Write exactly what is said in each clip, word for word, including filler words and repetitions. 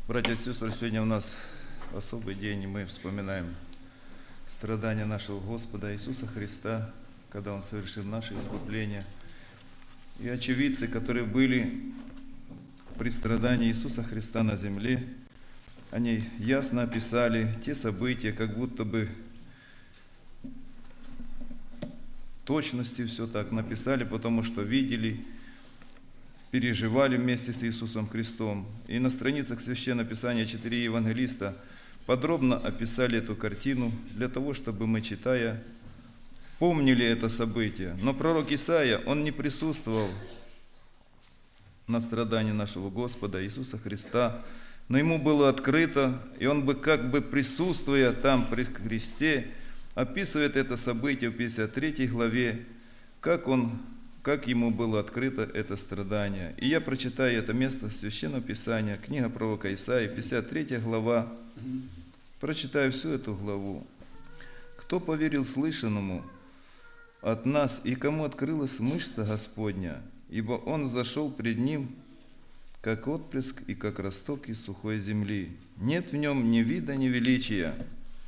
Братья и сестры, сегодня у нас особый день, и мы вспоминаем страдания нашего Господа Иисуса Христа, когда Он совершил наше искупление. И очевидцы, которые были при страдании Иисуса Христа на земле, они ясно описали те события, как будто бы в точности все так написали, потому что видели, переживали вместе с Иисусом Христом. И на страницах Священного Писания четыре евангелиста подробно описали эту картину для того, чтобы мы, читая, помнили это событие. Но пророк Исаия, он не присутствовал на страдании нашего Господа Иисуса Христа, но ему было открыто, и он бы как бы присутствуя там при кресте, описывает это событие в пятьдесят третьей главе, как он как ему было открыто это страдание. И я прочитаю это место Священного Писания, книга пророка Исаии, пятьдесят третья глава. Прочитаю всю эту главу. «Кто поверил слышанному от нас, и кому открылась мышца Господня, ибо Он зашел пред Ним, как отпрыск и как росток из сухой земли. Нет в Нем ни вида, ни величия.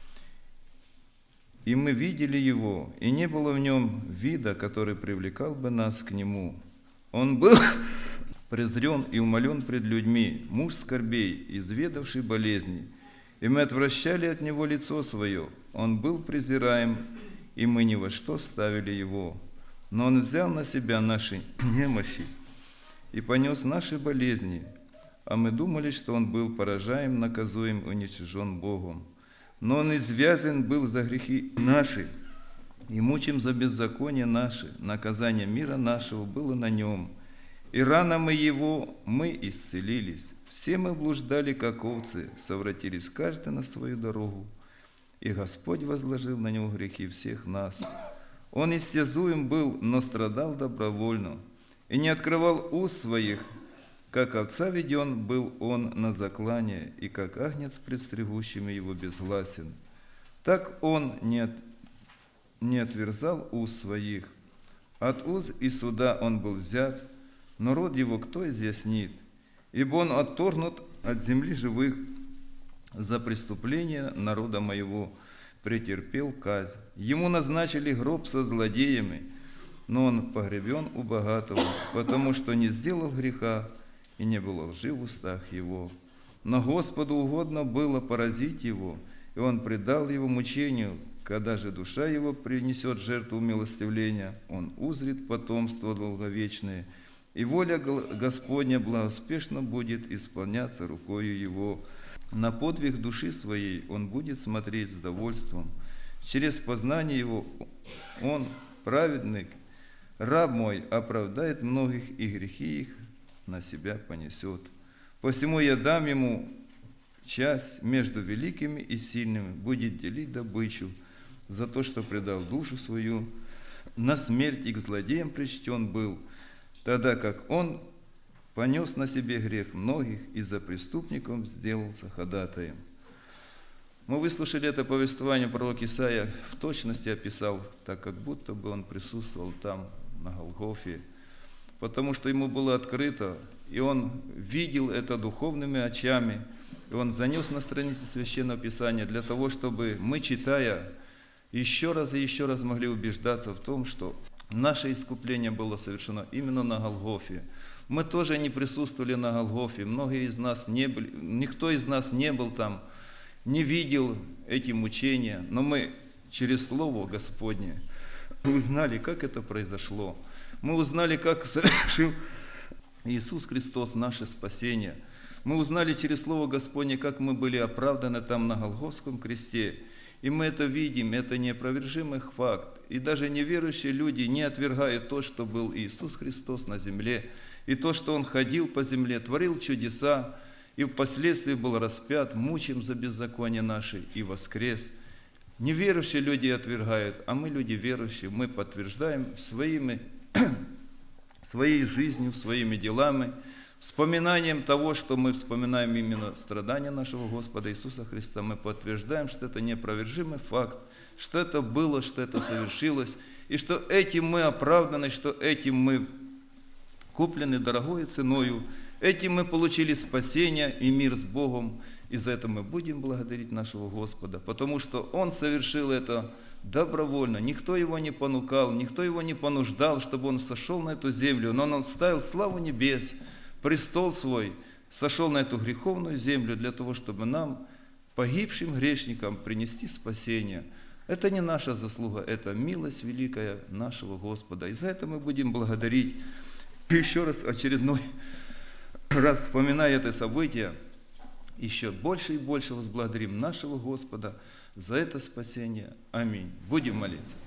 И мы видели Его, и не было в Нем вида, который привлекал бы нас к Нему. Он был презрен и умолен пред людьми, муж скорбей, изведавший болезни, и мы отвращали от Него лицо Свое. Он был презираем, и мы ни во что ставили Его. Но Он взял на себя наши немощи и понес наши болезни, а мы думали, что Он был поражаем, наказуем, уничижен Богом. Но Он извязан был за грехи наши, и мучим за беззаконие наши. Наказание мира нашего было на Нем, и ранами Его мы исцелились. Все мы блуждали, как овцы, совратились каждый на свою дорогу, и Господь возложил на Него грехи всех нас. Он истязуем был, но страдал добровольно, и не открывал уст своих. Как овца веден был Он на заклание, и как агнец пред стригущими Его безгласен. Так Он не, от, не отверзал уст своих. От уз и суда Он был взят, но род Его кто изъяснит? Ибо Он отторгнут от земли живых, за преступление народа моего претерпел казнь. Ему назначили гроб со злодеями, но Он погребен у богатого, потому что не сделал греха, и не было лжи в устах Его. Но Господу угодно было поразить Его, и Он предал Его мучению. Когда же душа Его принесет жертву умилостивления, Он узрит потомство долговечное, и воля Господня благоспешно будет исполняться рукою Его. На подвиг души своей Он будет смотреть с довольством. Через познание Его Он, праведник, раб мой, оправдает многих, и грехи их на себя понесет. Посему я дам ему часть между великими и сильными, будет делить добычу за то, что предал душу свою на смерть, и к злодеям причтен был, тогда как он понес на себе грех многих и за преступником сделался ходатаем». Мы выслушали это повествование, пророк Исаия в точности описал, так как будто бы он присутствовал там, на Голгофе, потому что ему было открыто, и он видел это духовными очами, и он занес на странице Священного Писания для того, чтобы мы, читая, еще раз и еще раз могли убеждаться в том, что наше искупление было совершено именно на Голгофе. Мы тоже не присутствовали на Голгофе, многие из нас не были, никто из нас не был там, не видел эти мучения, но мы через Слово Господне узнали, как это произошло. Мы узнали, как совершил Иисус Христос наше спасение. Мы узнали через Слово Господне, как мы были оправданы там на Голгофском кресте. И мы это видим, это неопровержимый факт. И даже неверующие люди не отвергают то, что был Иисус Христос на земле, и то, что Он ходил по земле, творил чудеса, и впоследствии был распят, мучим за беззаконие наше, и воскрес. Неверующие люди отвергают, а мы, люди верующие, мы подтверждаем своими своей жизнью, своими делами, вспоминанием того, что мы вспоминаем именно страдания нашего Господа Иисуса Христа, мы подтверждаем, что это неопровержимый факт, что это было, что это совершилось, и что этим мы оправданы, что этим мы куплены дорогою ценою Этим мы получили спасение и мир с Богом. И за это мы будем благодарить нашего Господа, потому что Он совершил это добровольно. Никто Его не понукал, никто Его не понуждал, чтобы Он сошел на эту землю. Но Он оставил славу небес, престол Свой, сошел на эту греховную землю для того, чтобы нам, погибшим грешникам, принести спасение. Это не наша заслуга, это милость великая нашего Господа. И за это мы будем благодарить. И еще раз, очередной раз вспоминая это событие, еще больше и больше возблагодарим нашего Господа за это спасение. Аминь. Будем молиться.